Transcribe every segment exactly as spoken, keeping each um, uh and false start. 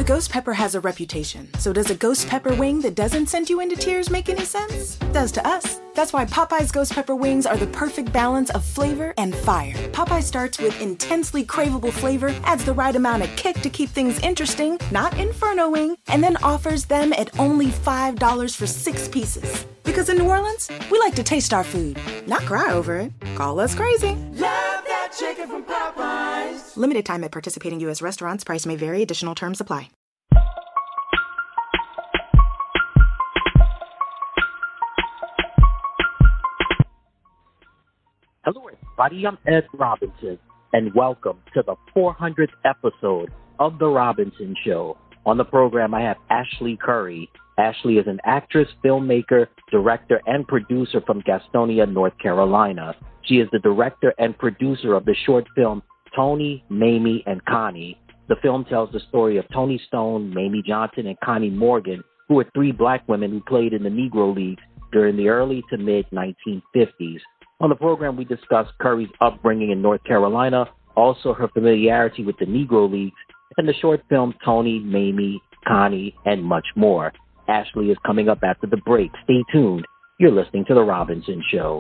ghost pepper has a reputation, so does a ghost pepper wing that doesn't send you into tears make any sense? Does to us. That's why Popeye's ghost pepper wings are the perfect balance of flavor and fire. Popeye starts with intensely craveable flavor, adds the right amount of kick to keep things interesting, not inferno-ing, and then offers them at only five dollars for six pieces. Because in New Orleans, we like to taste our food, not cry over it. Call us crazy. Love that chicken from Popeyes. Limited time at participating U S restaurants. Price may vary. Additional terms apply. Hello, everybody. I'm Ed Robinson, and welcome to the four hundredth episode of The Robinson Show. On the program, I have Ashley Curry. Ashley is an actress, filmmaker, director, and producer from Gastonia, North Carolina. She is the director and producer of the short film Tony, Mamie, and Connie. The film tells the story of Toni Stone, Mamie Johnson, and Connie Morgan, who were three black women who played in the Negro Leagues during the early to mid nineteen fifties. On the program, we discuss Curry's upbringing in North Carolina, also her familiarity with the Negro Leagues, and the short film Tony, Mamie, Connie, and much more. Ashley is coming up after the break. Stay tuned. You're listening to The Robinson Show.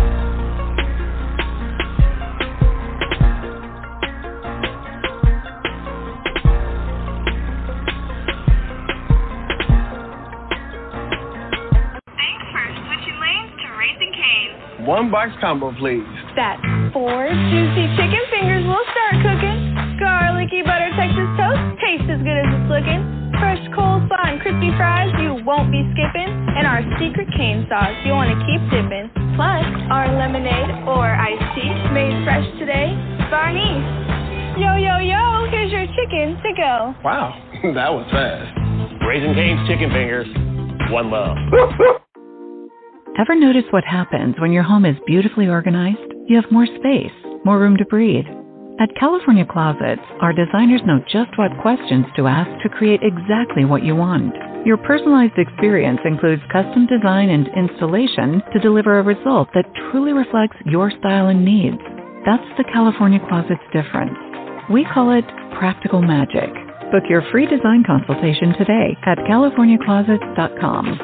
One box combo, please. That's four juicy chicken fingers will start cooking. Garlicky butter Texas toast tastes as good as it's looking. Fresh coleslaw and crispy fries you won't be skipping. And our secret cane sauce you want to keep dipping. Plus, our lemonade or iced tea made fresh today. Barney's. Yo, yo, yo, here's your chicken to go. Wow, that was fast. Raising Cane's chicken fingers. One love. Ever notice what happens when your home is beautifully organized? You have more space, more room to breathe. At California Closets, our designers know just what questions to ask to create exactly what you want. Your personalized experience includes custom design and installation to deliver a result that truly reflects your style and needs. That's the California Closets difference. We call it practical magic. Book your free design consultation today at california closets dot com.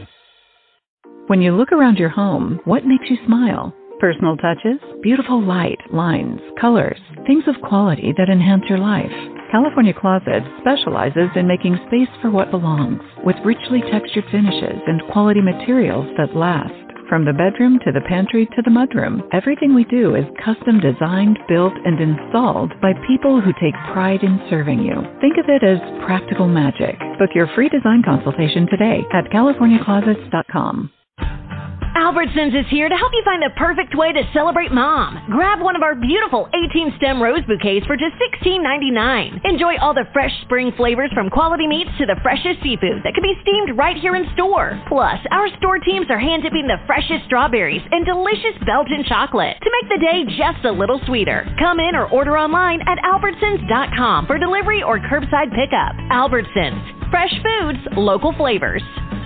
When you look around your home, what makes you smile? Personal touches, beautiful light, lines, colors, things of quality that enhance your life. California Closets specializes in making space for what belongs, with richly textured finishes and quality materials that last. From the bedroom to the pantry to the mudroom, everything we do is custom designed, built, and installed by people who take pride in serving you. Think of it as practical magic. Book your free design consultation today at california closets dot com. Albertsons is here to help you find the perfect way to celebrate Mom. Grab one of our beautiful eighteen-stem rose bouquets for just sixteen ninety-nine. Enjoy all the fresh spring flavors from quality meats to the freshest seafood that can be steamed right here in store. Plus, our store teams are hand-dipping the freshest strawberries and delicious Belgian chocolate to make the day just a little sweeter. Come in or order online at albertsons dot com for delivery or curbside pickup. Albertsons. Fresh foods, local flavors.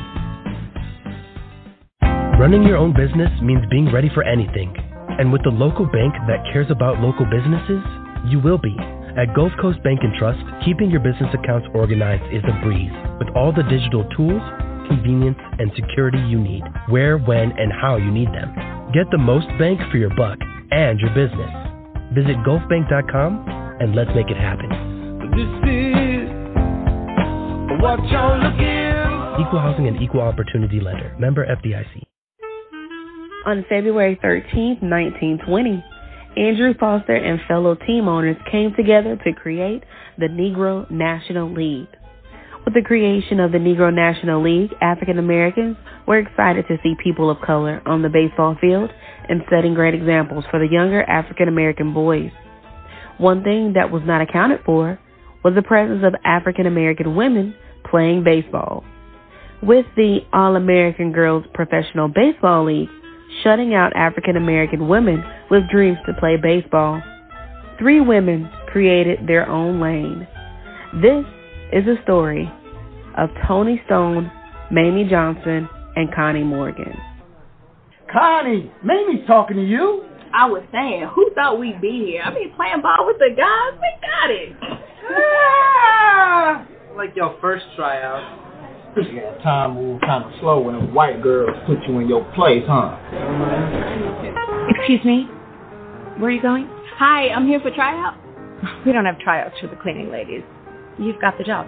Running your own business means being ready for anything. And with the local bank that cares about local businesses, you will be. At Gulf Coast Bank and Trust, keeping your business accounts organized is a breeze, with all the digital tools, convenience, and security you need, where, when, and how you need them. Get the most bank for your buck and your business. Visit gulf bank dot com and let's make it happen. This is what y'all looking. Equal Housing and Equal Opportunity Lender. Member F D I C. On February thirteenth, nineteen twenty, Andrew Foster and fellow team owners came together to create the Negro National League. With the creation of the Negro National League, African Americans were excited to see people of color on the baseball field and setting great examples for the younger African American boys. One thing that was not accounted for was the presence of African American women playing baseball. With the All-American Girls Professional Baseball League shutting out African American women with dreams to play baseball, three women created their own lane. This is a story of Toni Stone, Mamie Johnson, and Connie Morgan. Connie, Mamie's talking to you. I was saying, who thought we'd be here? I mean, playing ball with the guys, we got it. Ah! like your first tryout. Yeah, time moved kind of slow when a white girl put you in your place, huh? Excuse me? Where are you going? Hi, I'm here for tryout. We don't have tryouts for the cleaning ladies. You've got the job.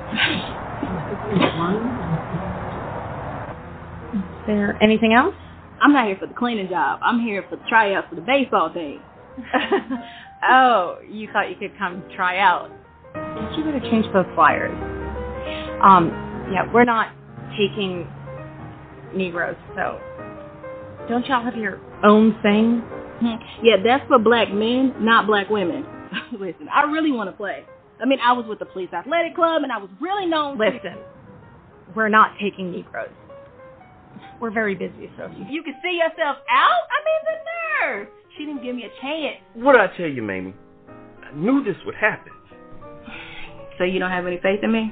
Is there anything else? I'm not here for the cleaning job. I'm here for the tryout for the baseball team. Oh, you thought you could come try out. You better change those flyers. Um, yeah, we're not taking Negroes, so don't y'all have your own thing? Yeah, that's for black men, not black women. Listen, I really want to play. I mean, I was with the police athletic club, and I was really known. Listen, we're not taking Negroes. We're very busy, so if you... You can see yourself out? I mean, the nerve. She didn't give me a chance. What did I tell you, Mamie? I knew this would happen. So you don't have any faith in me?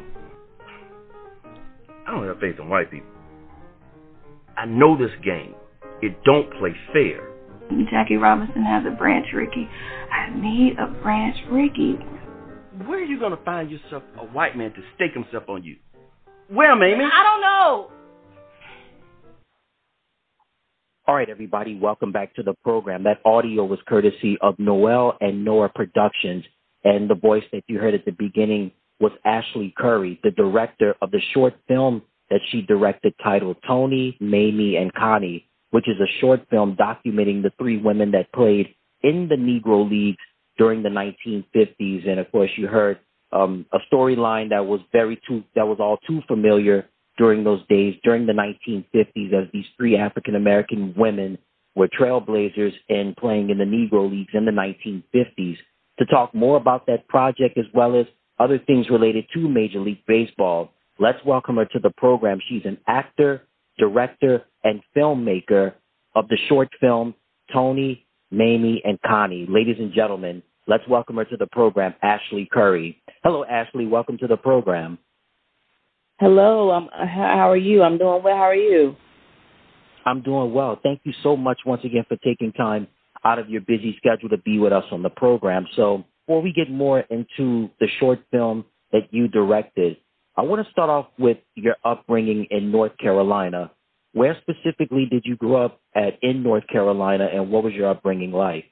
I don't have faith in white people. I know this game. It don't play fair. Jackie Robinson has a branch Ricky. I need a branch Ricky. Where are you going to find yourself a white man to stake himself on you? Where, Mamie? I don't know. All right, everybody, welcome back to the program. That audio was courtesy of Noel and Noah Productions, and the voice that you heard at the beginning was Ashley Curry, the director of the short film that she directed titled Tony, Mamie, and Connie, which is a short film documenting the three women that played in the Negro Leagues during the nineteen fifties. And, of course, you heard um, a storyline that was very too, that was all too familiar during those days, during the nineteen fifties, as these three African-American women were trailblazers in playing in the Negro Leagues in the nineteen fifties. To talk more about that project as well as other things related to Major League Baseball, let's welcome her to the program. She's an actor, director, and filmmaker of the short film Tony, Mamie, and Connie. Ladies and gentlemen, let's welcome her to the program, Ashley Curry. Hello, Ashley. Welcome to the program. Hello. I'm, how are you? I'm doing well. How are you? I'm doing well. Thank you so much once again for taking time out of your busy schedule to be with us on the program. So before we get more into the short film that you directed, I want to start off with your upbringing in North Carolina. Where specifically did you grow up at in North Carolina, and what was your upbringing like?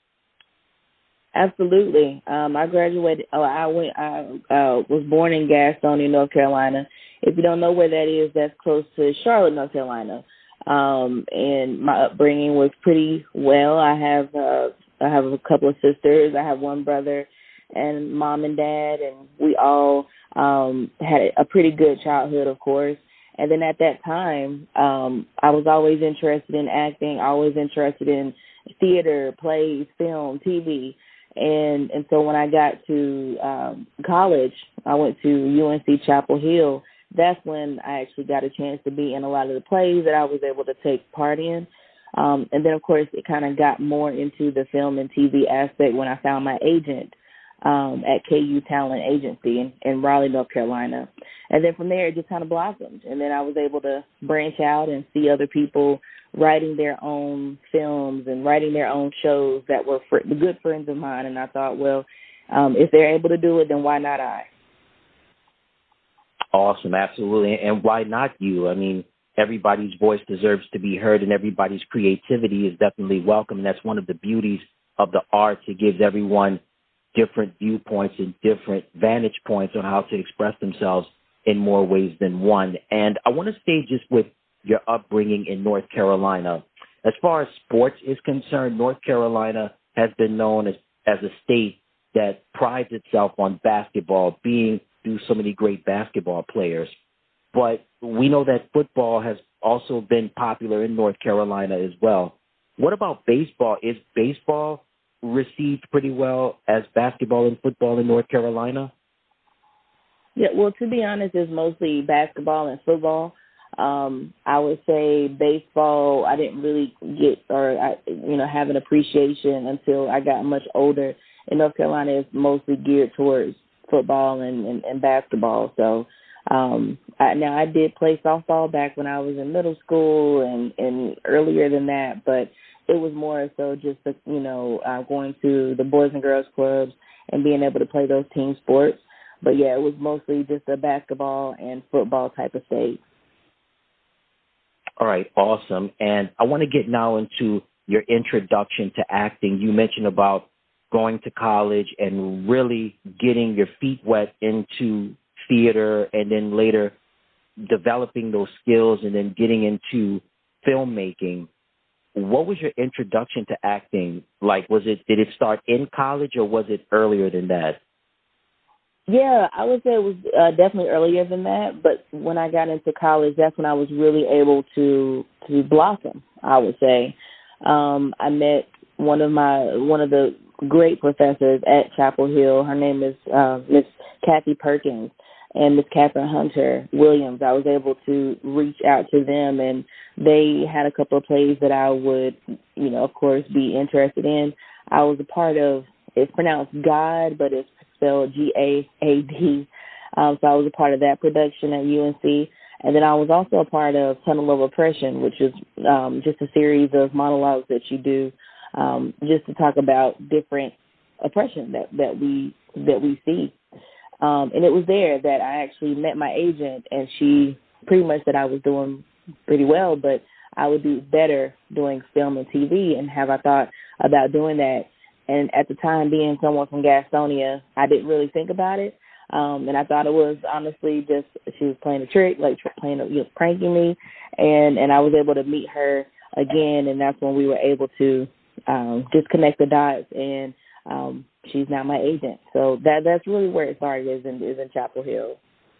Absolutely. Um, I graduated. Oh, I went. I uh, was born in Gastonia, North Carolina. If you don't know where that is, that's close to Charlotte, North Carolina. Um, and my upbringing was pretty well. I have uh, I have a couple of sisters. I have one brother, and mom and dad, and we all um, had a pretty good childhood, of course. And then at that time, um, I was always interested in acting, always interested in theater, plays, film, T V. And and so when I got to um, college, I went to U N C Chapel Hill. That's when I actually got a chance to be in a lot of the plays that I was able to take part in. Um, and then, of course, it kind of got more into the film and T V aspect when I found my agent um, at K U Talent Agency in, in Raleigh, North Carolina. And then from there, it just kind of blossomed. And then I was able to branch out and see other people writing their own films and writing their own shows that were fr- good friends of mine. And I thought, well, um, if they're able to do it, then why not I? Awesome, absolutely. And why not you? I mean, everybody's voice deserves to be heard, and everybody's creativity is definitely welcome. And that's one of the beauties of the arts. It gives everyone different viewpoints and different vantage points on how to express themselves in more ways than one. And I want to stay just with your upbringing in North Carolina. As far as sports is concerned, North Carolina has been known as, as a state that prides itself on basketball, being through so many great basketball players. But we know that football has also been popular in North Carolina as well. What about baseball? Is baseball received pretty well as basketball and football in North Carolina? Yeah, well, to be honest, it's mostly basketball and football. Um, I would say baseball, I didn't really get or, I, you know, have an appreciation until I got much older. In North Carolina, it's mostly geared towards football and, and, and basketball. So um, I, now I did play softball back when I was in middle school and, and earlier than that, but it was more so just, you know, uh, going to the Boys and Girls Clubs and being able to play those team sports. but yeah, it was mostly just a basketball and football type of stage. All right, awesome. And I want to get now into your introduction to acting. You mentioned about going to college and really getting your feet wet into theater and then later developing those skills and then getting into filmmaking. What was your introduction to acting like? Was it, did it start in college or was it earlier than that? Yeah, I would say it was uh, definitely earlier than that. But when I got into college, that's when I was really able to to blossom, I would say. Um, I met one of my one of the great professors at Chapel Hill. Her name is uh, Miss Kathy Perkins and Miss Catherine Hunter Williams. I was able to reach out to them, and they had a couple of plays that I would, you know, of course, be interested in. I was a part of, it's pronounced God, but it's spelled G A A D. Um, so I was a part of that production at U N C. And then I was also a part of Tunnel of Oppression, which is um, just a series of monologues that you do um, just to talk about different oppression that, that we that we see. Um, and it was there that I actually met my agent, and she pretty much said I was doing pretty well, but I would do better doing film and T V. And have I thought about doing that? And at the time, being someone from Gastonia, I didn't really think about it. Um, and I thought it was honestly just she was playing a trick, like playing, a, you know, pranking me. And, and I was able to meet her again, and that's when we were able to um, just connect the dots. And um, she's now my agent. So that that's really where it started, is in, is in Chapel Hill.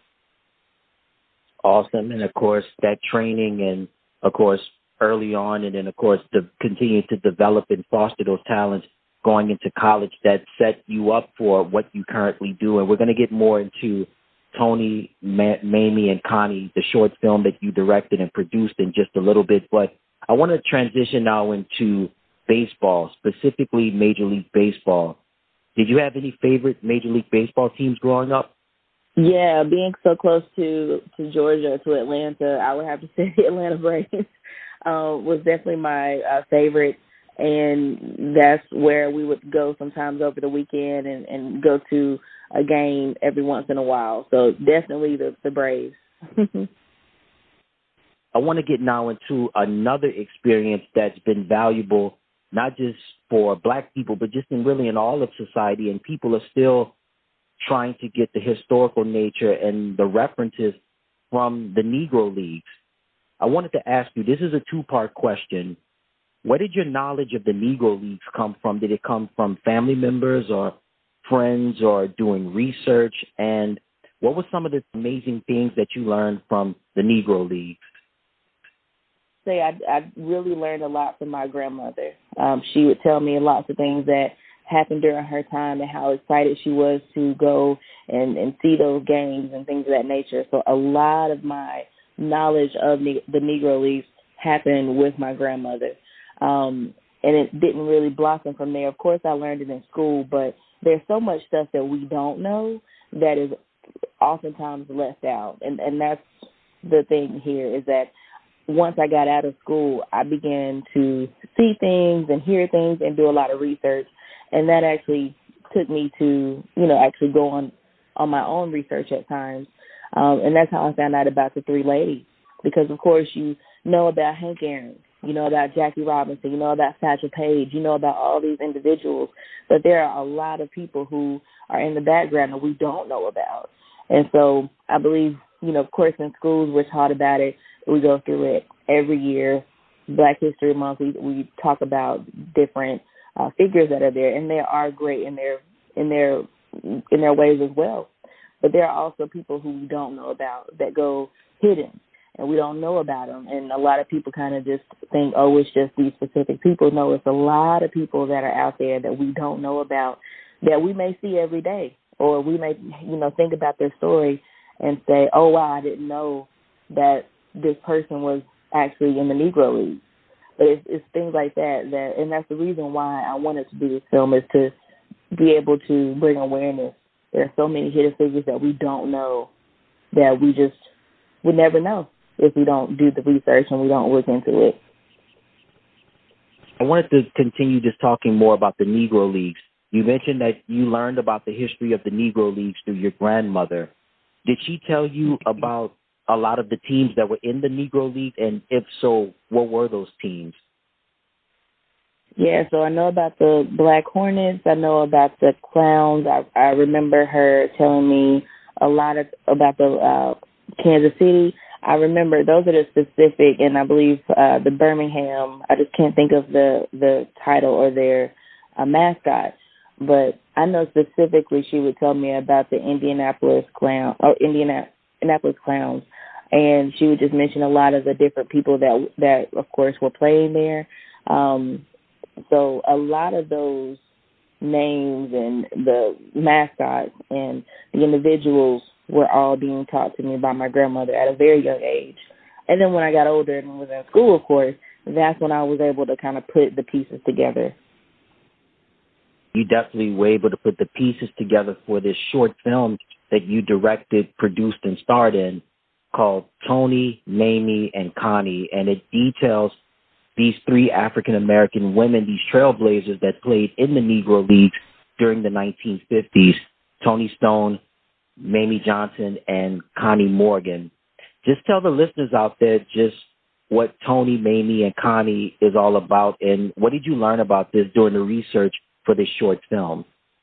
Awesome. And, of course, that training and, of course, early on, and then, of course, to continue to develop and foster those talents going into college that set you up for what you currently do. And we're going to get more into Tony, Ma- Mamie, and Connie, the short film that you directed and produced, in just a little bit. But I want to transition now into baseball, specifically Major League Baseball. Did you have any favorite Major League Baseball teams growing up? Yeah, being so close to, to Georgia, to Atlanta, I would have to say the Atlanta Braves uh, was definitely my uh, favorite. And that's where we would go sometimes over the weekend and, and go to a game every once in a while. So definitely the, the Braves. I want to get now into another experience that's been valuable, not just for Black people, but just in really in all of society. And people are still trying to get the historical nature and the references from the Negro Leagues. I wanted to ask you, this is a two-part question. Where did your knowledge of the Negro Leagues come from? Did it come from family members or friends or doing research? And what were some of the amazing things that you learned from the Negro Leagues? Say I, I really learned a lot from my grandmother. Um, she would tell me lots of things that happened during her time and how excited she was to go and, and see those games and things of that nature. So a lot of my knowledge of the, the Negro Leagues happened with my grandmother. Um, and it didn't really blossom from there. Of course, I learned it in school, but there's so much stuff that we don't know that is oftentimes left out. And, and that's the thing here, is that once I got out of school, I began to see things and hear things and do a lot of research. And that actually took me to, you know, actually go on, on my own research at times. Um, and that's how I found out about the Three Ladies. Because, of course, you know about Hank Aaron. You know about Jackie Robinson, you know about Satchel Paige, you know about all these individuals, but there are a lot of people who are in the background that we don't know about. And so I believe, you know, of course, in schools we're taught about it. We go through it every year. Black History Month, we, we talk about different uh, figures that are there, and they are great in their in their in their ways as well. But there are also people who we don't know about that go hidden. And we don't know about them. And a lot of people kind of just think, oh, it's just these specific people. No, it's a lot of people that are out there that we don't know about, that we may see every day. Or we may, you know, think about their story and say, oh, wow, I didn't know that this person was actually in the Negro League. But it's, it's things like that, that, and that's the reason why I wanted to do this film, is to be able to bring awareness. There are so many hidden figures that we don't know, that we just would never know if we don't do the research and we don't look into it. I wanted to continue just talking more about the Negro Leagues. You mentioned that you learned about the history of the Negro Leagues through your grandmother. Did she tell you about a lot of the teams that were in the Negro League? And if so, what were those teams? Yeah, so I know about the Black Hornets. I know about the Clowns. I, I remember her telling me a lot of, about the uh, Kansas City. I remember those are the specific, and I believe uh, the Birmingham. I just can't think of the, the title or their uh, mascot. But I know specifically she would tell me about the Indianapolis Clown or Indiana, Indianapolis Clowns, and she would just mention a lot of the different people that that of course were playing there. Um, so a lot of those names and the mascots and the individuals were all being taught to me by my grandmother at a very young age. And then when I got older and was in school, of course, that's when I was able to kind of put the pieces together. You definitely were able to put the pieces together for this short film that you directed, produced, and starred in called Tony, Mamie, and Connie. And it details these three African-American women, these trailblazers that played in the Negro Leagues during the nineteen fifties, Toni Stone, Mamie Johnson, and Connie Morgan. Just tell the listeners out there just what Tony, Mamie, and Connie is all about, and what did you learn about this during the research for this short film?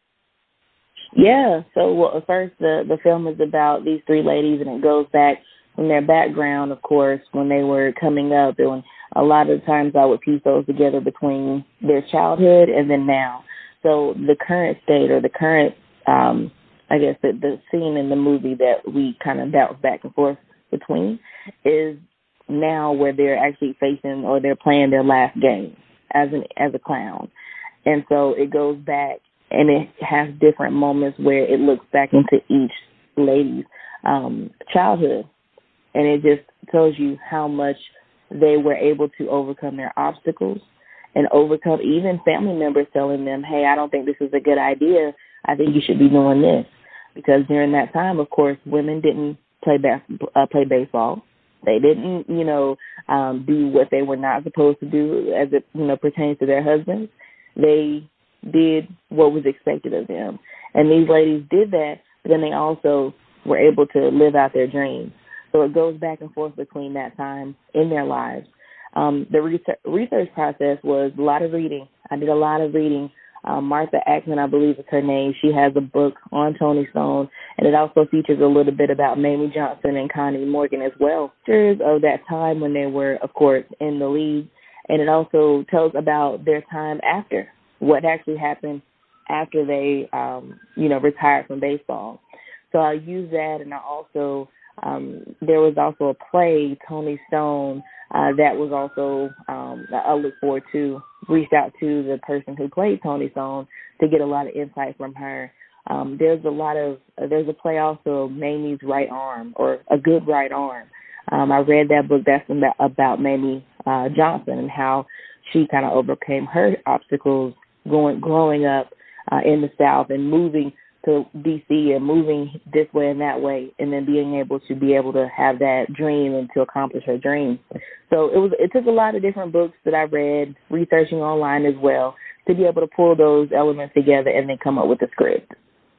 Yeah, so well, first the, the film is about these three ladies, and it goes back from their background, of course, when they were coming up. And a lot of times I would piece those together between their childhood and then now. So the current state or the current, um, I guess, the, the scene in the movie that we kind of bounce back and forth between is now where they're actually facing or they're playing their last game as an as a clown. And so it goes back and it has different moments where it looks back into each lady's um, childhood. And it just tells you how much they were able to overcome their obstacles and overcome even family members telling them, hey, I don't think this is a good idea. I think you should be doing this. Because during that time, of course, women didn't play bas- uh, play baseball. They didn't, you know, um, do what they were not supposed to do as it, you know, pertains to their husbands. They did what was expected of them. And these ladies did that, but then they also were able to live out their dreams. So it goes back and forth between that time in their lives. Um, the research, research process was a lot of reading. I did a lot of reading. Um, Martha Ackman, I believe is her name. She has a book on Toni Stone, and it also features a little bit about Mamie Johnson and Connie Morgan as well. Pictures of that time when they were, of course, in the league, and it also tells about their time after, what actually happened after they, um, you know, retired from baseball. So I use that, and I also, um, there was also a play, Toni Stone, uh, that was also, um, I look forward to, reached out to the person who played Toni Stone to get a lot of insight from her. Um, there's a lot of, uh, there's a play also, Mamie's Right Arm, or A Good Right Arm. Um, I read that book. That's about, about Mamie uh, Johnson and how she kind of overcame her obstacles going, growing up uh, in the South and moving to D C and moving this way and that way, and then being able to be able to have that dream and to accomplish her dream. So it was. It took a lot of different books that I read, researching online as well, to be able to pull those elements together and then come up with a script.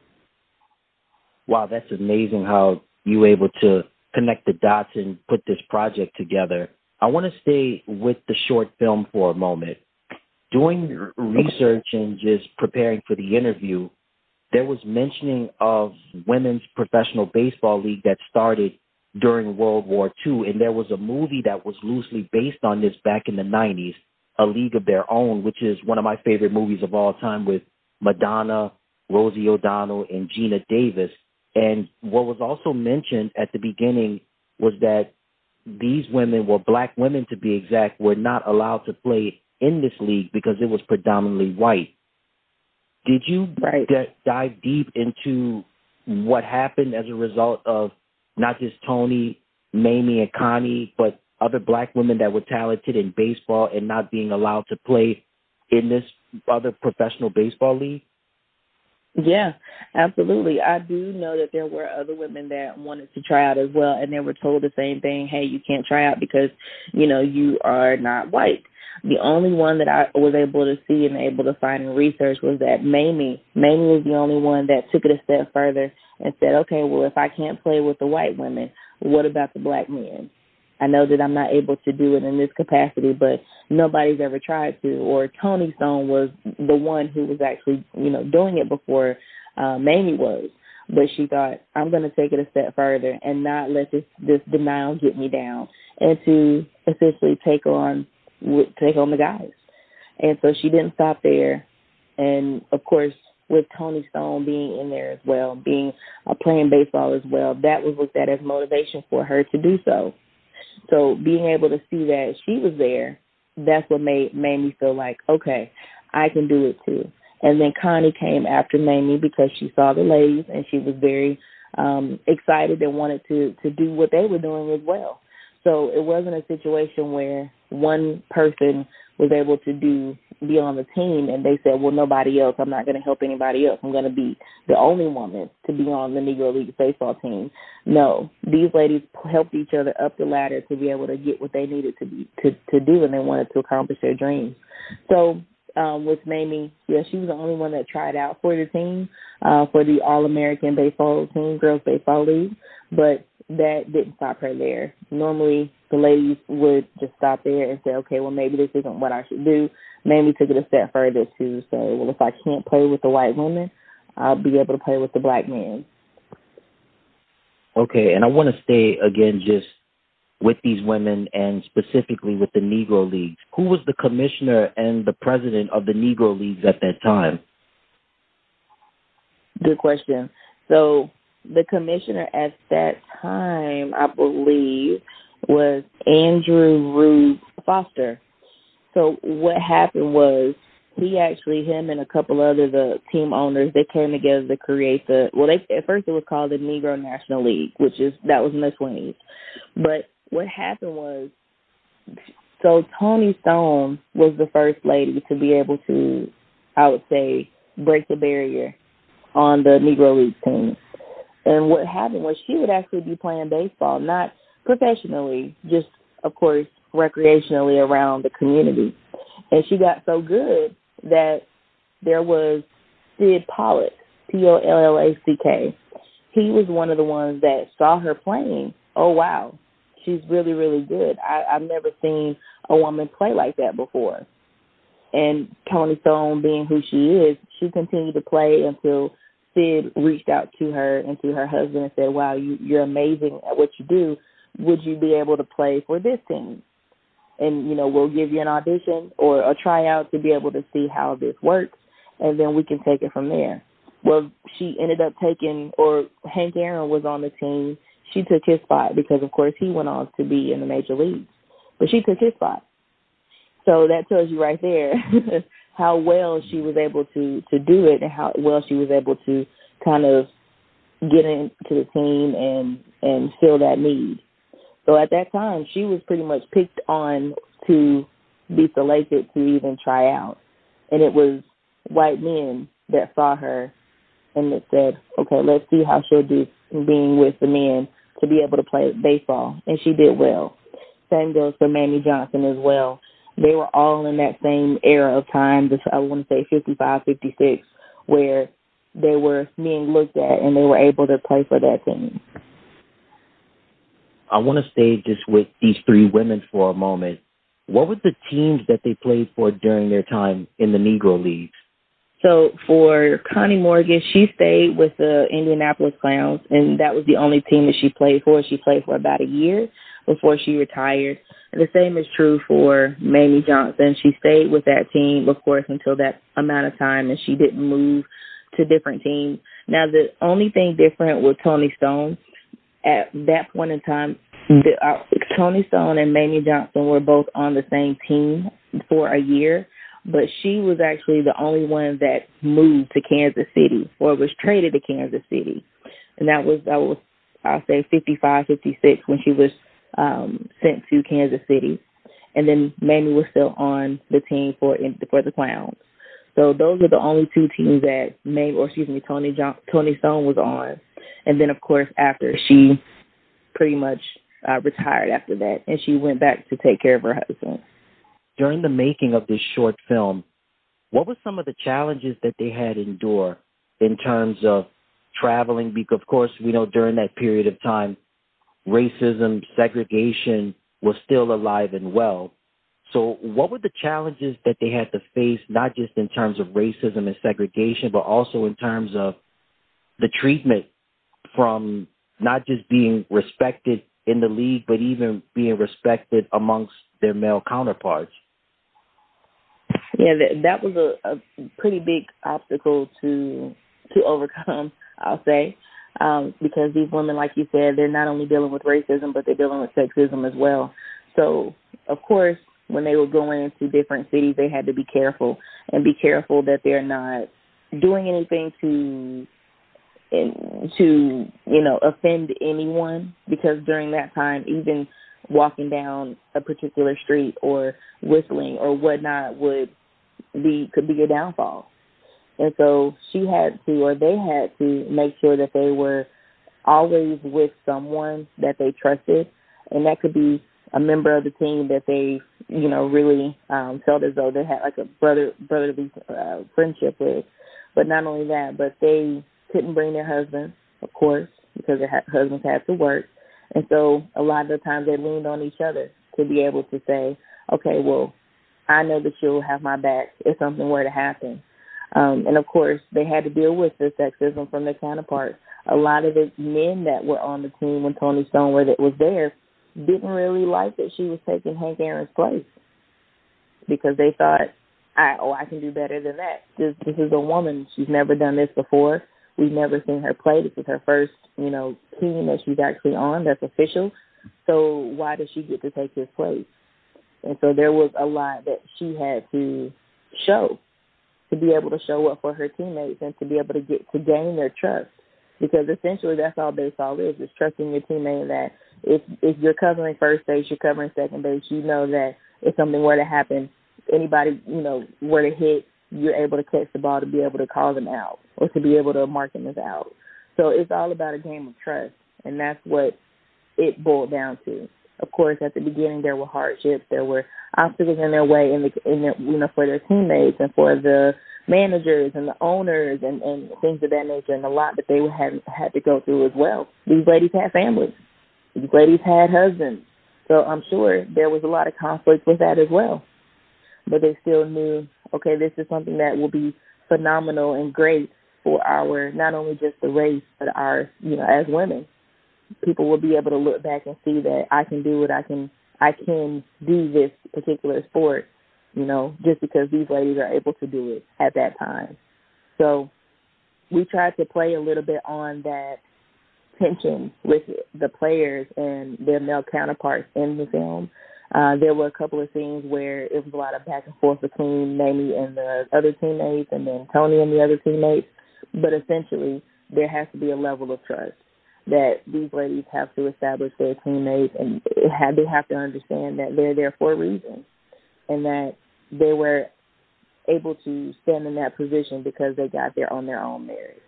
Wow, that's amazing how you were able to connect the dots and put this project together. I want to stay with the short film for a moment. Doing research and just preparing for the interview, there was mentioning of women's professional baseball league that started during World War Two, and there was a movie that was loosely based on this back in the nineties, A League of Their Own, which is one of my favorite movies of all time with Madonna, Rosie O'Donnell, and Gina Davis. And what was also mentioned at the beginning was that these women, well, black women to be exact, were not allowed to play in this league because it was predominantly white. Did you right. d- dive deep into what happened as a result of not just Toni, Mamie, and Connie, but other black women that were talented in baseball and not being allowed to play in this other professional baseball league? Yeah, absolutely. I do know that there were other women that wanted to try out as well, and they were told the same thing, hey, you can't try out because, you know, you are not white. The only one that I was able to see and able to find in research was that Mamie. Mamie was the only one that took it a step further and said, okay, well, if I can't play with the white women, what about the black men? I know that I'm not able to do it in this capacity, but nobody's ever tried to. Or Toni Stone was the one who was actually, you know, doing it before uh, Mamie was. But she thought, I'm going to take it a step further and not let this, this denial get me down, and to essentially take on take on the guys. And so she didn't stop there. And, of course, with Toni Stone being in there as well, being uh, playing baseball as well, that was looked at as motivation for her to do so. So being able to see that she was there, that's what made, made me feel like, okay, I can do it too. And then Connie came after Mamie because she saw the ladies and she was very um, excited and wanted to, to do what they were doing as well. So it wasn't a situation where one person was able to do be on the team and they said, well, nobody else, I'm not going to help anybody else. I'm going to be the only woman to be on the Negro League baseball team. No, these ladies helped each other up the ladder to be able to get what they needed to be to, to do, and they wanted to accomplish their dreams. So um, with Mamie, yeah, she was the only one that tried out for the team, uh, for the All-American Baseball Team, Girls Baseball League, but that didn't stop her there. Normally, the ladies would just stop there and say, okay, well, maybe this isn't what I should do. Mamie took it a step further to say, well, if I can't play with the white women, I'll be able to play with the black men. Okay, and I want to stay, again, just with these women and specifically with the Negro Leagues. Who was the commissioner and the president of the Negro Leagues at that time? Good question. So the commissioner at that time, I believe, was Andrew Rube Foster. So what happened was he actually, him and a couple other the team owners, they came together to create the, well, they, at first it was called the Negro National League, which is, that was in the twenties. But what happened was, so Toni Stone was the first lady to be able to, I would say, break the barrier on the Negro League team. And what happened was she would actually be playing baseball, not professionally, just, of course, recreationally around the community. And she got so good that there was Sid Pollock, P O L L A C K. He was one of the ones that saw her playing. Oh, wow, she's really, really good. I, I've never seen a woman play like that before. And Toni Stone, being who she is, she continued to play until Sid reached out to her and to her husband and said, wow, you, you're amazing at what you do. Would you be able to play for this team? And, you know, we'll give you an audition or a tryout to be able to see how this works, and then we can take it from there. Well, she ended up taking, or Hank Aaron was on the team. She took his spot because, of course, he went on to be in the major leagues. But she took his spot. So that tells you right there how well she was able to, to do it and how well she was able to kind of get into the team and, and fill that need. So at that time, she was pretty much picked on to be selected to even try out. And it was white men that saw her and that said, okay, let's see how she'll do being with the men to be able to play baseball. And she did well. Same goes for Mamie Johnson as well. They were all in that same era of time, I want to say fifty-five, fifty-six, where they were being looked at and they were able to play for that team. I want to stay just with these three women for a moment. What were the teams that they played for during their time in the Negro Leagues? So for Connie Morgan, she stayed with the Indianapolis Clowns, and that was the only team that she played for. She played for about a year before she retired. And the same is true for Mamie Johnson. She stayed with that team, of course, until that amount of time, and she didn't move to different teams. Now, the only thing different with Toni Stone, at that point in time, the, uh, Toni Stone and Mamie Johnson were both on the same team for a year, but she was actually the only one that moved to Kansas City or was traded to Kansas City. And that was, that was I'll say, fifty-five, fifty-six when she was um, sent to Kansas City. And then Mamie was still on the team for for the Clowns. So those are the only two teams that Mamie, or excuse me, Toni John, Toni Stone was on. And then, of course, after she pretty much uh, retired after that, and she went back to take care of her husband. during the making of this short film, what were some of the challenges that they had endured in terms of traveling? Because, of course, we know during that period of time, racism, segregation was still alive and well. So what were the challenges that they had to face, not just in terms of racism and segregation, but also in terms of the treatment from not just being respected in the league, but even being respected amongst their male counterparts? Yeah, that, that was a, a pretty big obstacle to to overcome, I'll say, um, because these women, like you said, they're not only dealing with racism, but they're dealing with sexism as well. So, of course, when they were going into different cities, they had to be careful and be careful that they're not doing anything to, to you know, offend anyone, because during that time, even walking down a particular street or whistling or whatnot would be could be a downfall. And so she had to, or they had to, make sure that they were always with someone that they trusted, and that could be a member of the team that they, you know, really um, felt as though they had like a brother brotherly uh, friendship with. But not only that, but they couldn't bring their husbands, of course, because their ha- husbands had to work. And so a lot of the times they leaned on each other to be able to say, okay, well, I know that you'll have my back if something were to happen. Um, and, of course, they had to deal with the sexism from their counterparts. A lot of the men that were on the team when Toni Stone was there didn't really like that she was taking Hank Aaron's place, because they thought, I, oh, I can do better than that. This, this is a woman. She's never done this before. We've never seen her play. This is her first, you know, team that she's actually on that's official. So why does she get to take his place? And so there was a lot that she had to show, to be able to show up for her teammates and to be able to get to gain their trust. Because essentially that's all baseball is, is trusting your teammate that if if you're covering first base, you're covering second base, you know that if something were to happen, anybody, you know, were to hit, you're able to catch the ball to be able to call them out or to be able to mark them as out. So it's all about a game of trust, and that's what it boiled down to. Of course, at the beginning, there were hardships, there were obstacles in their way, in the, in the, you know, for their teammates and for the managers and the owners and, and things of that nature, and a lot that they had had to go through as well. These ladies had families. These ladies had husbands. So I'm sure there was a lot of conflict with that as well. But they still knew, okay, this is something that will be phenomenal and great for our, not only just the race, but our, you know, as women. People will be able to look back and see that I can do it. I can, I can do this particular sport, you know, just because these ladies are able to do it at that time. So we tried to play a little bit on that tension with the players and their male counterparts in the film. Uh, there were a couple of scenes where it was a lot of back and forth between Mamie and the other teammates, and then Toni and the other teammates. But essentially, there has to be a level of trust that these ladies have to establish their teammates, and it have, they have to understand that they're there for a reason, and that they were able to stand in that position because they got there on their own merit.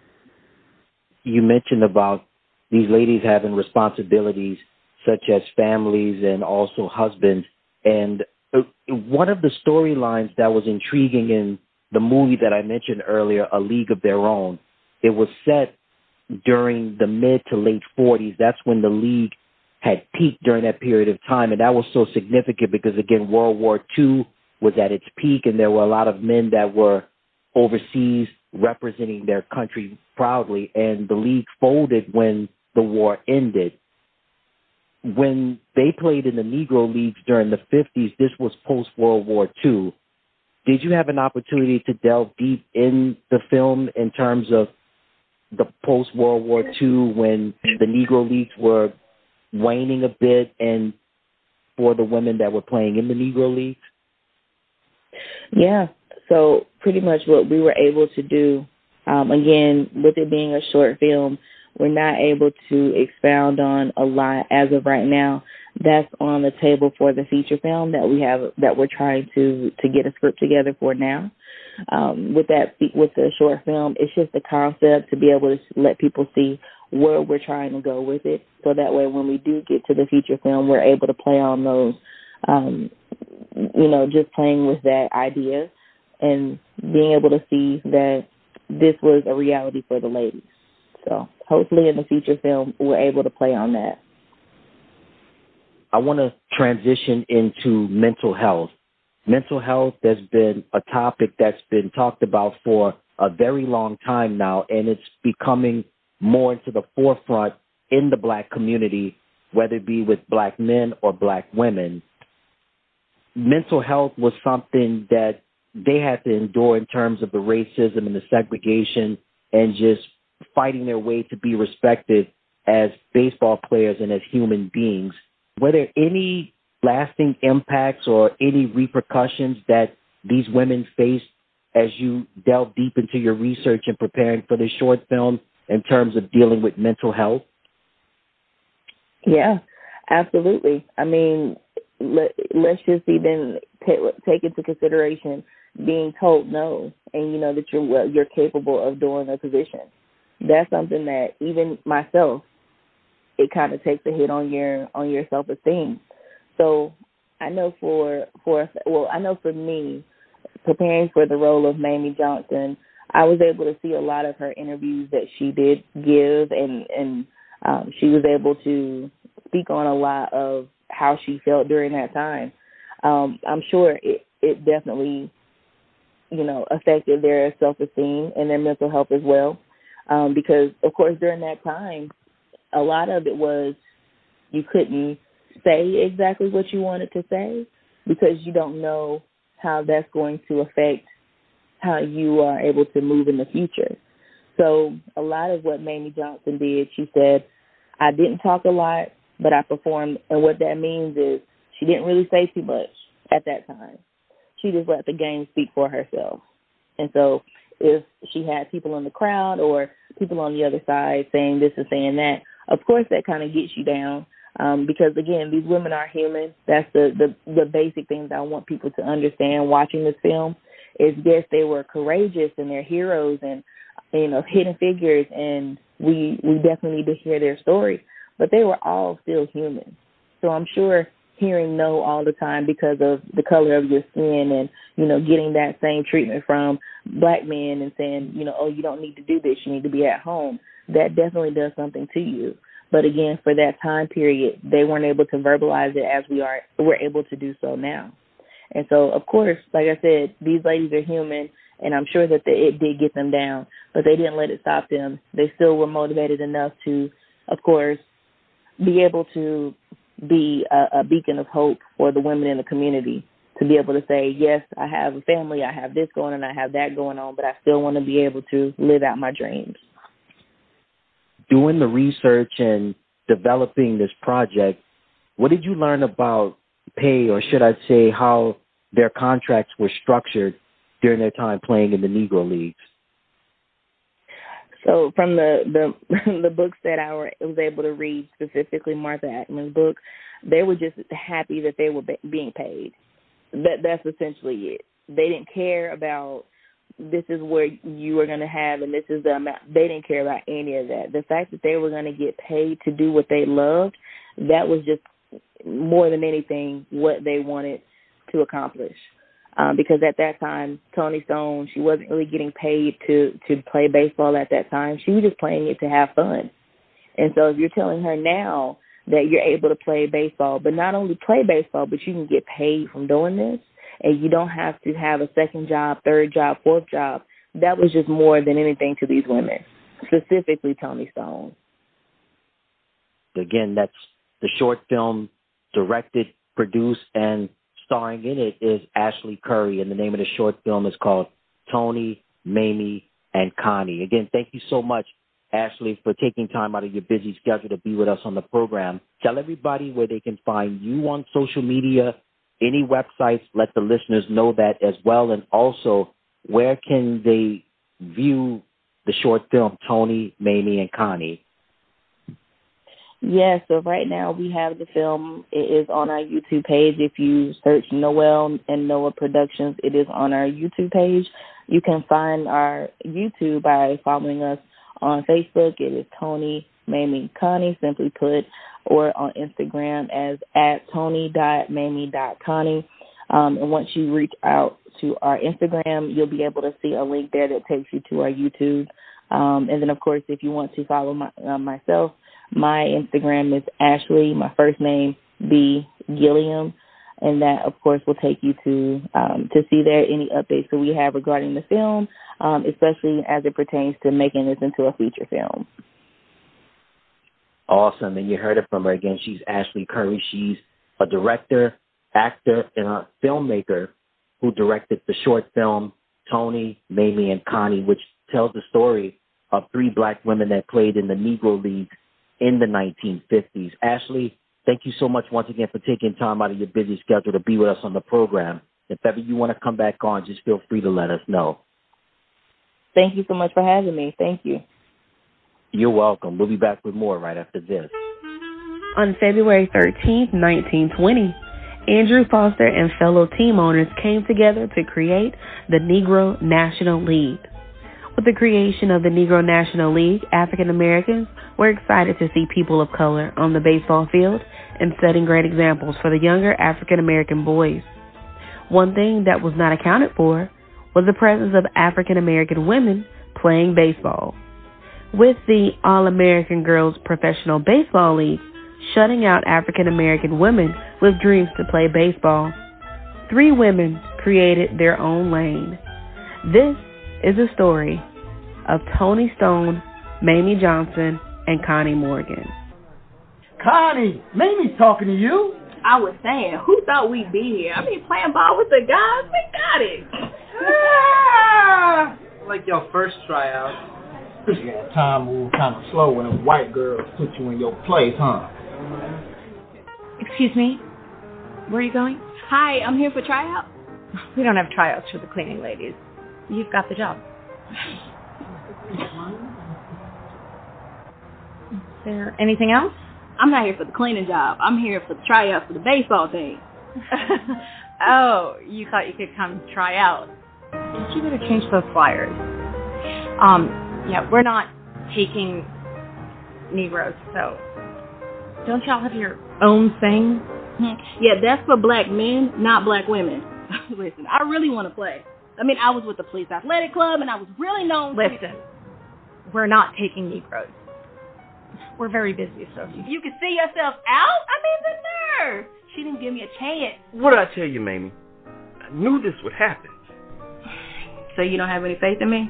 You mentioned about these ladies having responsibilities such as families and also husbands. And one of the storylines that was intriguing in the movie that I mentioned earlier, A League of Their Own, it was set during the mid to late forties. That's when the league had peaked during that period of time. And that was so significant because, again, World War Two was at its peak, and there were a lot of men that were overseas representing their country proudly. And the league folded when the war ended. When they played in the Negro Leagues during the fifties, this was post-World War Two. Did you have an opportunity to delve deep in the film in terms of the post-World War Two when the Negro Leagues were waning a bit, and for the women that were playing in the Negro Leagues? Yeah. So pretty much what we were able to do, um, again, with it being a short film, we're not able to expound on a lot as of right now. That's on the table for the feature film that we have, that we're trying to, to get a script together for now. Um, with that, with the short film, it's just a concept to be able to let people see where we're trying to go with it. So that way, when we do get to the feature film, we're able to play on those, um, you know, just playing with that idea and being able to see that this was a reality for the ladies. So hopefully in the feature film, we're able to play on that. I want to transition into mental health. Mental health has been a topic that's been talked about for a very long time now, and it's becoming more into the forefront in the Black community, whether it be with Black men or Black women. Mental health was something that they had to endure in terms of the racism and the segregation and just fighting their way to be respected as baseball players and as human beings. Were there any lasting impacts or any repercussions that these women faced as you delve deep into your research and preparing for this short film in terms of dealing with mental health? Yeah, absolutely. I mean, let, let's just even take, take into consideration being told no, and you know that you're well, you're capable of doing a position. That's something that even myself, it kind of takes a hit on your on your self-esteem. So I know for for well, I know for me, preparing for the role of Mamie Johnson, I was able to see a lot of her interviews that she did give, and and um, she was able to speak on a lot of how she felt during that time. Um, I'm sure it, it definitely, you know, affected their self-esteem and their mental health as well. Um, because, of course, during that time, a lot of it was you couldn't say exactly what you wanted to say because you don't know how that's going to affect how you are able to move in the future. So a lot of what Mamie Johnson did, she said, I didn't talk a lot, but I performed. And what that means is she didn't really say too much at that time. She just let the game speak for herself. And so if she had people in the crowd or people on the other side saying this and saying that, of course that kind of gets you down um, because, again, these women are human. That's the, the, the basic things I want people to understand watching this film is, yes, they were courageous and they're heroes and, you know, hidden figures, and we, we definitely need to hear their story, but they were all still human. So I'm sure hearing no all the time because of the color of your skin and, you know, getting that same treatment from Black men and saying, you know, oh, you don't need to do this, you need to be at home, that definitely does something to you. But again, for that time period, they weren't able to verbalize it as we are, we're able to do so now. And so, of course, like I said, these ladies are human, and I'm sure that they, it did get them down, but they didn't let it stop them. They still were motivated enough to, of course, be able to be a, a beacon of hope for the women in the community, to be able to say, yes, I have a family, I have this going on, I have that going on, but I still want to be able to live out my dreams. Doing the research and developing this project, what did you learn about pay, or should I say how their contracts were structured during their time playing in the Negro Leagues? So from the, the the books that I were, was able to read, specifically Martha Ackman's book, they were just happy that they were be, being paid. That That's essentially it. They didn't care about this is where you were going to have and this is the amount. They didn't care about any of that. The fact that they were going to get paid to do what they loved, that was just more than anything what they wanted to accomplish. Um, because at that time, Toni Stone, she wasn't really getting paid to, to play baseball at that time. She was just playing it to have fun. And so if you're telling her now that you're able to play baseball, but not only play baseball, but you can get paid from doing this, and you don't have to have a second job, third job, fourth job, that was just more than anything to these women, specifically Toni Stone. Again, that's the short film directed, produced, and starring in it is Ashley Curry, and the name of the short film is called Toni, Mamie, and Connie. Again, thank you so much, Ashley, for taking time out of your busy schedule to be with us on the program. Tell everybody where they can find you on social media, any websites, let the listeners know that as well, and also where can they view the short film Toni, Mamie, and Connie? Yes, yeah, so right now we have the film. It is on our YouTube page. If you search Noel and Noah Productions, it is on our YouTube page. You can find our YouTube by following us on Facebook. It is Toni, Mamie, Connie, simply put, or on Instagram as at toni dot mamie dot connie. Um, and once you reach out to our Instagram, you'll be able to see a link there that takes you to our YouTube. Um, and then, of course, if you want to follow my, uh, myself, my Instagram is Ashley, my first name, B. Gilliam. And that, of course, will take you to um, to see there any updates that we have regarding the film, um, especially as it pertains to making this into a feature film. Awesome. And you heard it from her. Again, she's Ashley Curry. She's a director, actor, and a filmmaker who directed the short film Tony, Mamie, and Connie, which tells the story of three black women that played in the Negro League in the nineteen fifties. Ashley, thank you so much once again for taking time out of your busy schedule to be with us on the program. If ever you want to come back on, just feel free to let us know. Thank you so much for having me. Thank you. You're welcome. We'll be back with more right after this. On February thirteenth, nineteen twenty, Andrew Foster and fellow team owners came together to create the Negro National League. With the creation of the Negro National League, African Americans were excited to see people of color on the baseball field and setting great examples for the younger African American boys. One thing that was not accounted for was the presence of African American women playing baseball. With the All-American Girls Professional Baseball League shutting out African American women with dreams to play baseball, three women created their own lane. This is a story of Toni Stone, Mamie Johnson, and Connie Morgan. Connie, Mamie's talking to you. I was saying, who thought we'd be here? I mean, playing ball with the guys, we got it. Ah! Like your first tryout. Yeah, time moves kind of slow when a white girl put you in your place, huh? Excuse me? Where are you going? Hi, I'm here for tryout. We don't have tryouts for the cleaning ladies. You've got the job. Is there anything else? I'm not here for the cleaning job. I'm here for the tryout for the baseball team. Oh, you thought you could come try out. You better change those flyers. Um, yeah, we're not taking Negroes, so don't y'all have your own thing? Yeah, that's for black men, not black women. Listen, I really want to play. I mean, I was with the police athletic club, and I was really known. Listen, we're not taking Negroes. We're very busy, so if you... You can see yourself out? I mean, the nerve. She didn't give me a chance. What did I tell you, Mamie? I knew this would happen. So you don't have any faith in me?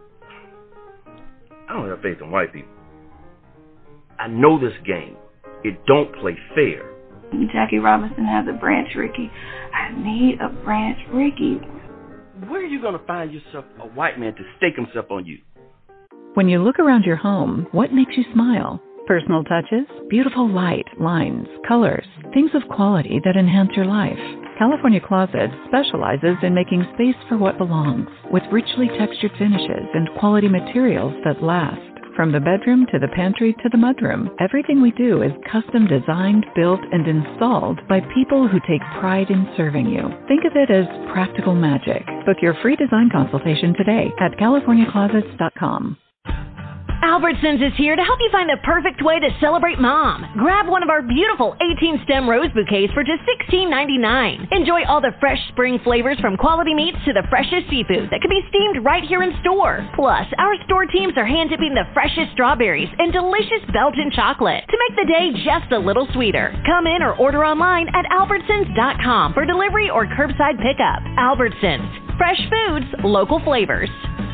I don't have faith in white people. I know this game. It don't play fair. Jackie Robinson has a branch Ricky. I need a branch Ricky. Where are you going to find yourself a white man to stake himself on you? When you look around your home, what makes you smile? Personal touches, beautiful light, lines, colors, things of quality that enhance your life. California Closets specializes in making space for what belongs, with richly textured finishes and quality materials that last. From the bedroom to the pantry to the mudroom, everything we do is custom designed, built, and installed by people who take pride in serving you. Think of it as practical magic. Book your free design consultation today at california closets dot com. Albertsons is here to help you find the perfect way to celebrate Mom. Grab one of our beautiful eighteen stem rose bouquets for just sixteen ninety-nine. Enjoy all the fresh spring flavors from quality meats to the freshest seafood that can be steamed right here in store. Plus, our store teams are hand-dipping the freshest strawberries and delicious Belgian chocolate to make the day just a little sweeter. Come in or order online at albertsons dot com for delivery or curbside pickup. Albertsons. Fresh foods, local flavors.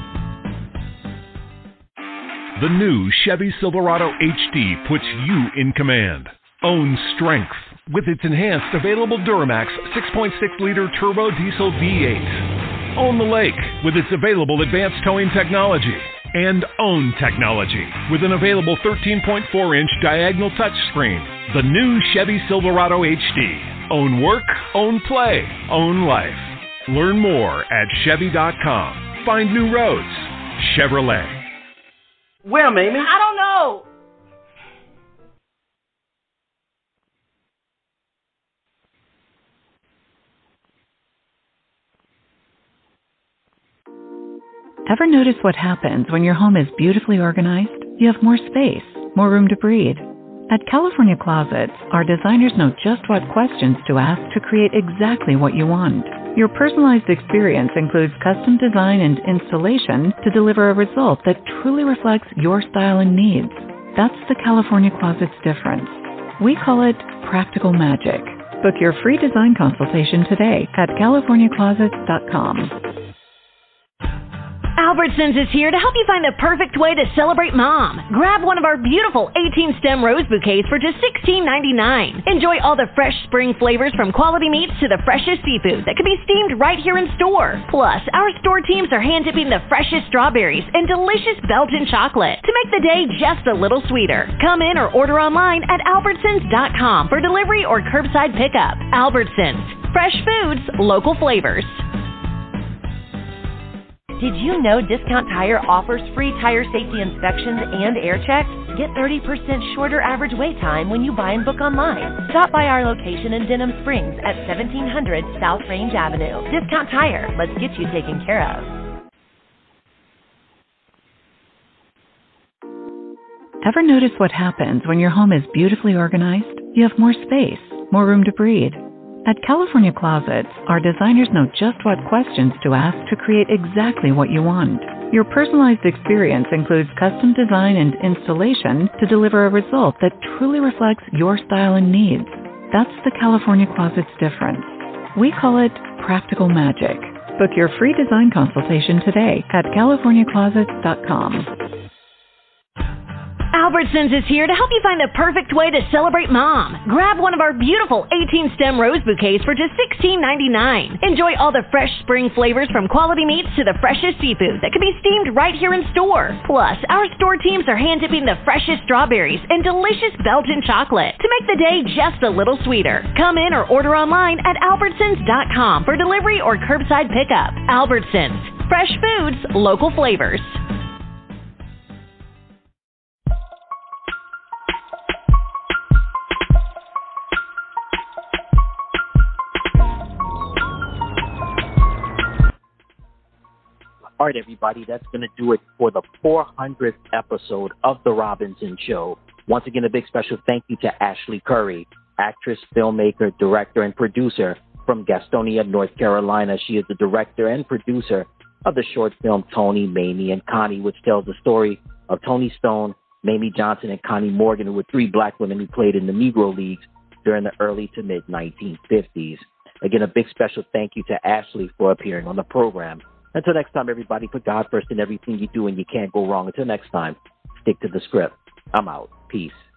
The new Chevy Silverado H D puts you in command. Own strength with its enhanced available Duramax six point six liter turbo diesel V eight. Own the lake with its available advanced towing technology. And own technology with an available thirteen point four inch diagonal touchscreen. The new Chevy Silverado H D. Own work, own play, own life. Learn more at Chevy dot com. Find new roads. Chevrolet. Where, Mamie? I don't know. Ever notice what happens when your home is beautifully organized? You have more space, more room to breathe. At California Closets, our designers know just what questions to ask to create exactly what you want. Your personalized experience includes custom design and installation to deliver a result that truly reflects your style and needs. That's the California Closets difference. We call it practical magic. Book your free design consultation today at california closets dot com. Albertsons is here to help you find the perfect way to celebrate Mom. Grab one of our beautiful eighteen stem rose bouquets for just sixteen ninety-nine. Enjoy all the fresh spring flavors from quality meats to the freshest seafood that can be steamed right here in store. Plus, our store teams are hand-dipping the freshest strawberries and delicious Belgian chocolate to make the day just a little sweeter. Come in or order online at albertsons dot com for delivery or curbside pickup. Albertsons. Fresh foods, local flavors. Did you know Discount Tire offers free tire safety inspections and air checks? Get thirty percent shorter average wait time when you buy and book online. Stop by our location in Denham Springs at seventeen hundred South Range Avenue. Discount Tire, let's get you taken care of. Ever notice what happens when your home is beautifully organized? You have more space, more room to breathe. At California Closets, our designers know just what questions to ask to create exactly what you want. Your personalized experience includes custom design and installation to deliver a result that truly reflects your style and needs. That's the California Closets difference. We call it practical magic. Book your free design consultation today at california closets dot com. Albertsons is here to help you find the perfect way to celebrate Mom. Grab one of our beautiful eighteen stem rose bouquets for just sixteen ninety-nine. Enjoy all the fresh spring flavors from quality meats to the freshest seafood that can be steamed right here in store. Plus, our store teams are hand-dipping the freshest strawberries and delicious Belgian chocolate to make the day just a little sweeter. Come in or order online at albertsons dot com for delivery or curbside pickup. Albertsons. Fresh foods, local flavors. All right, everybody, that's going to do it for the four hundredth episode of The Robinson Show. Once again, a big special thank you to Ashley Curry, actress, filmmaker, director, and producer from Gastonia, North Carolina. She is the director and producer of the short film Tony, Mamie, and Connie, which tells the story of Tony Stone, Mamie Johnson, and Connie Morgan, who were three black women who played in the Negro Leagues during the early to mid nineteen fifties. Again, a big special thank you to Ashley for appearing on the program. Until next time, everybody, put God first in everything you do, and you can't go wrong. Until next time, stick to the script. I'm out. Peace.